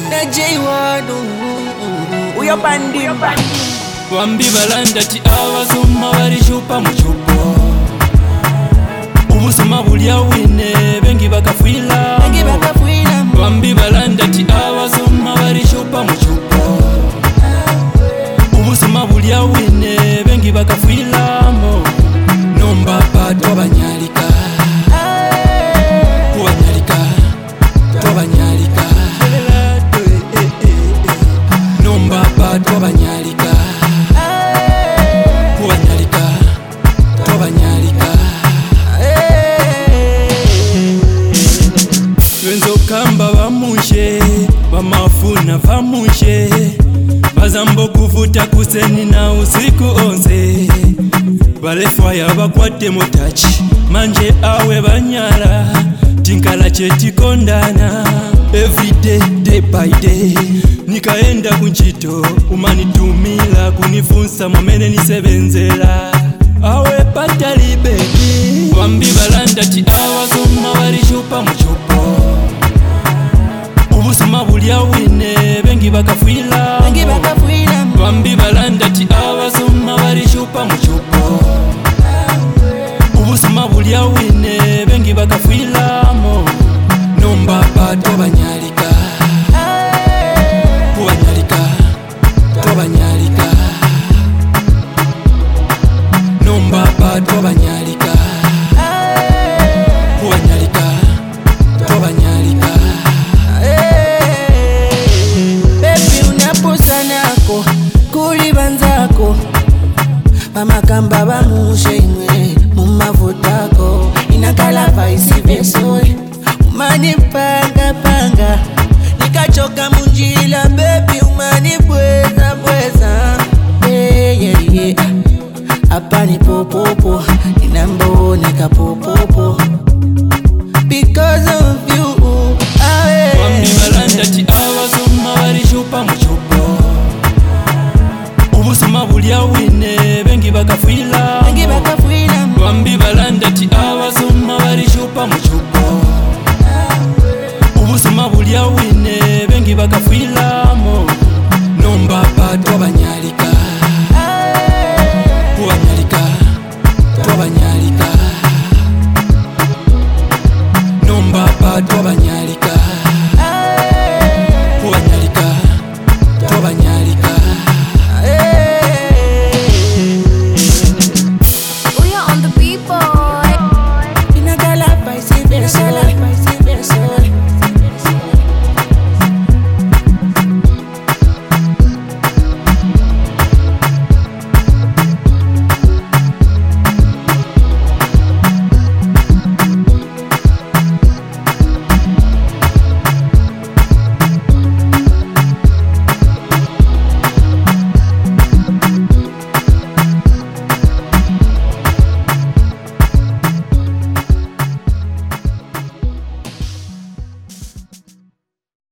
na J1 uyo bandimba Wambi balanda ti abasoma balishupa mu chupo Ubusuma bulya wine bengi bakafwila Wambi balanda ti abasoma balishupa mu chupo Ubusuma bulya wine bengi bakafwila mo Nomba pato banyalika Kubanyalika Tobanyalika Nomba pato banyalika Kubanyalika Tobanyalika Wenzo kamba bamushe Bamafuna bamushe Bazambo kuvuta kuseni na usiku onse Balefwaya bakwate motachi Manje awe banyala Tinkala chetikondana Everyday, day by day Nikaenda kunchito Umanitumila kunifunsa mwamene nisebenzela Awe patali baby Wambi balanda ti awasoma balishupa muchupo Ubusuma bulya wine bengi bakafwila Wambi balanda ti awasoma balishupa muchupo Ubusuma bulya wine bengi bakafwila mo Nomba pato banyalika Kubanyalika Tobanyalika Nomba pato banyalika Kubanyalika Tobanyalika Baby unaposa nako kuli banzako Pamakamba bamushe imwe